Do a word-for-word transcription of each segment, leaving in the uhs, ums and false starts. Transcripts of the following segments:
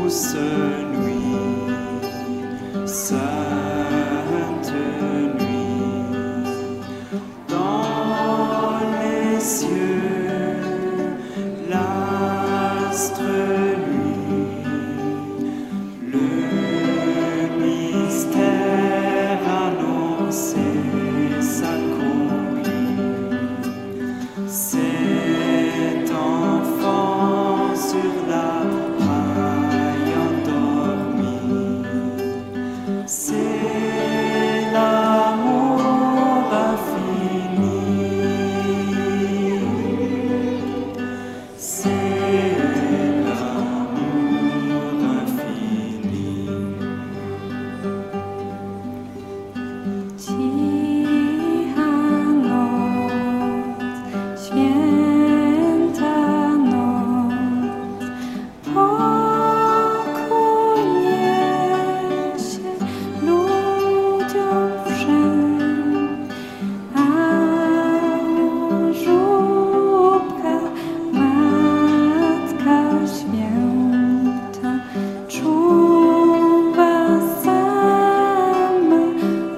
douce nuit, sainte nuit, dans les cieux, l'astre nuit, le mystère annoncé s'accomplit. Cet enfant sur la paille endormi, c'est l'amour infini, c'est l'amour infini. Cicha noc, święta noc, pokój niesie ludziom wszem, a żółbka Matka Święta czuwa sama,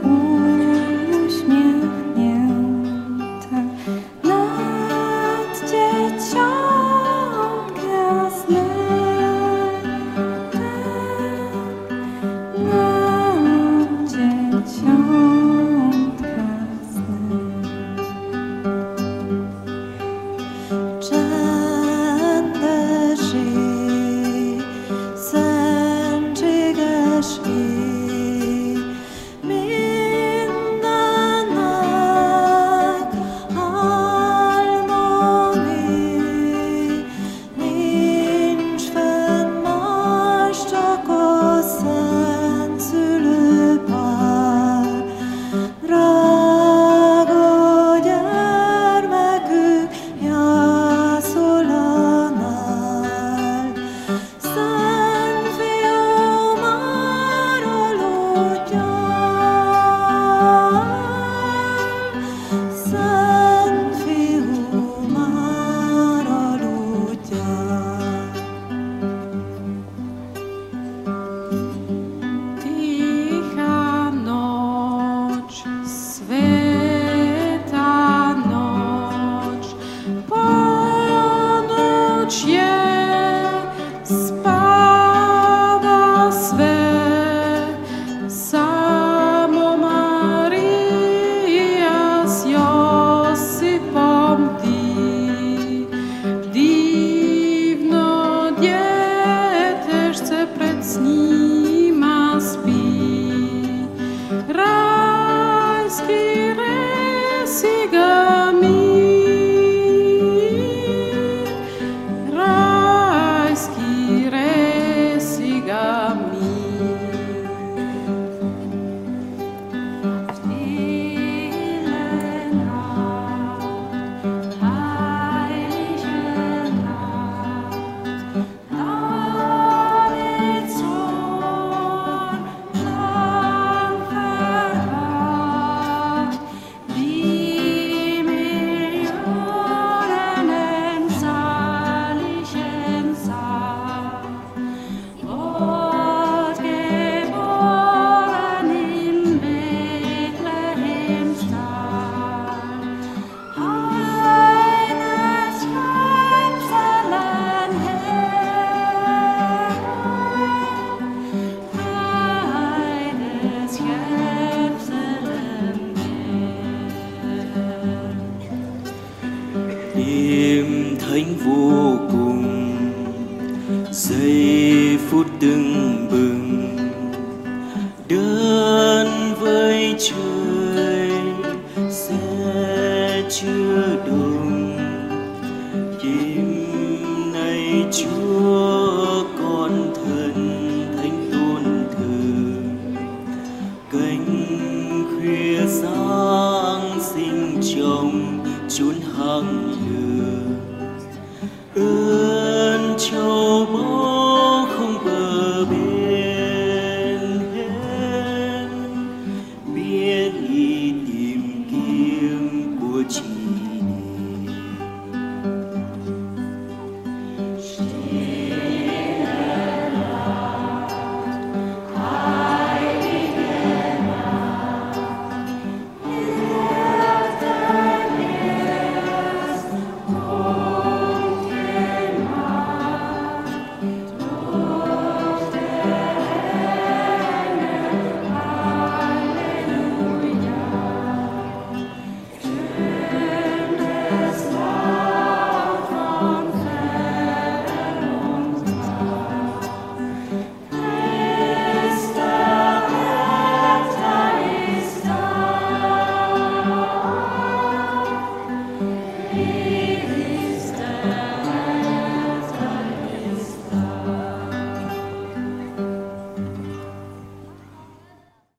uśmiechnięta nad dzieciątka snem, nad dzieciątka snem. Csandashi, Sanchigashi, Mindanak harmoni, nincs fenn más, csak a Szent Szülőpár. Drága gyermekük jászolánál, Szent Fiú már aludjál, Szent Fiú már aludjál. Ticha noc, sveta noc, ponoć je, spava sve, samo Marija s Josipom ti, divno djetežce pred njima spi. Rajski resi ga mir, rajski resi ga mir. Stille Nacht, heilige Nacht, Davids Sohn, lang verwacht, wie Millionen im saligen Saal. Gott geboren in Bethlehems Tal, eines Kanzlern Herr, eines Kanzlern Herr. Niềm thánh vô cùng, giây phút tưng bừng